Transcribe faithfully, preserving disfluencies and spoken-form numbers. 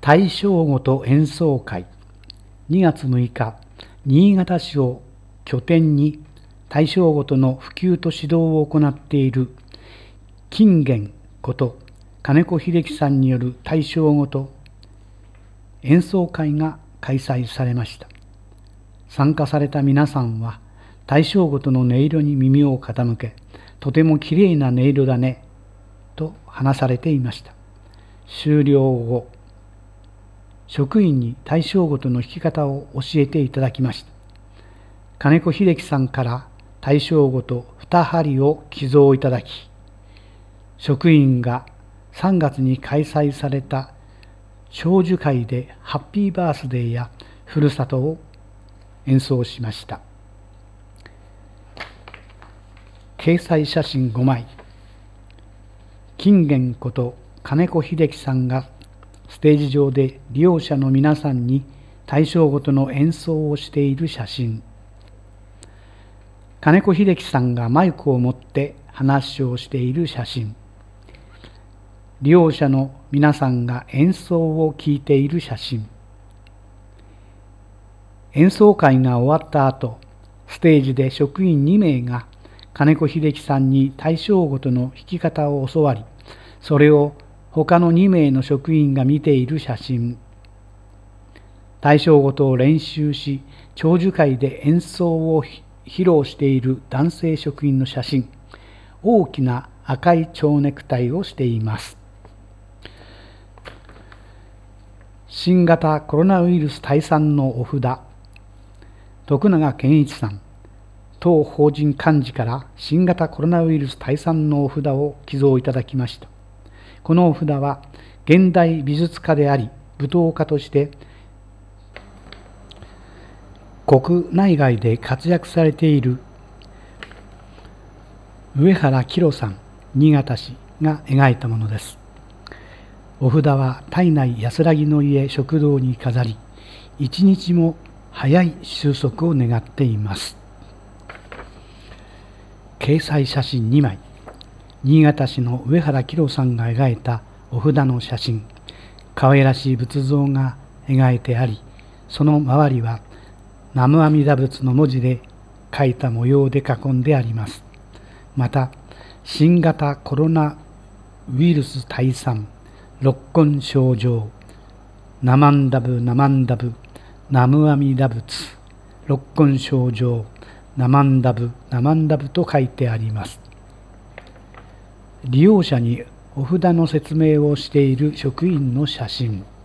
大正ごと演奏会にがつむいか、新潟市を拠点に大正ごとの普及と指導を行っている金元こと金子秀樹さんによる大正ごと演奏会が開催されました。参加された皆さんは大正ごとの音色に耳を傾け、とてもきれいな音色だねと話されていました。終了後、職員に大正ごとの弾き方を教えていただきました。金子秀樹さんから大正ごとに針を寄贈いただき、職員がさんがつに開催された長寿会でハッピーバースデーやふるさとを演奏しました。掲載写真ごまい。金元こと金子秀樹さんがステージ上で利用者の皆さんに大正ごとの演奏をしている写真。金子秀樹さんがマイクを持って話をしている写真。利用者の皆さんが演奏を聴いている写真。演奏会が終わった後、ステージで職員にめいが金子秀樹さんに大正ごとの弾き方を教わり、それを他のにめいの職員が見ている写真。大正ごとを練習し、長寿会で演奏を披露している男性職員の写真。大きな赤い蝶ネクタイをしています。新型コロナウイルス退散のお札。徳永健一さん、当法人幹事から新型コロナウイルス退散のお札を寄贈いただきました。このお札は現代美術家であり舞踏家として国内外で活躍されている上原キロさん、新潟市が描いたものです。お札は体内安らぎの家食堂に飾り、一日も早い収束を願っています。掲載写真にまい。新潟市の上原キロさんが描いたお札の写真。可愛らしい仏像が描いてあり、その周りは南無阿弥陀仏の文字で書いた模様で囲んであります。また、新型コロナウイルス退散、六根清浄、ナマンダブナマンダブ、南無阿弥陀仏、六根清浄、ナマンダブナマンダブと書いてあります。利用者にお札の説明をしている職員の写真。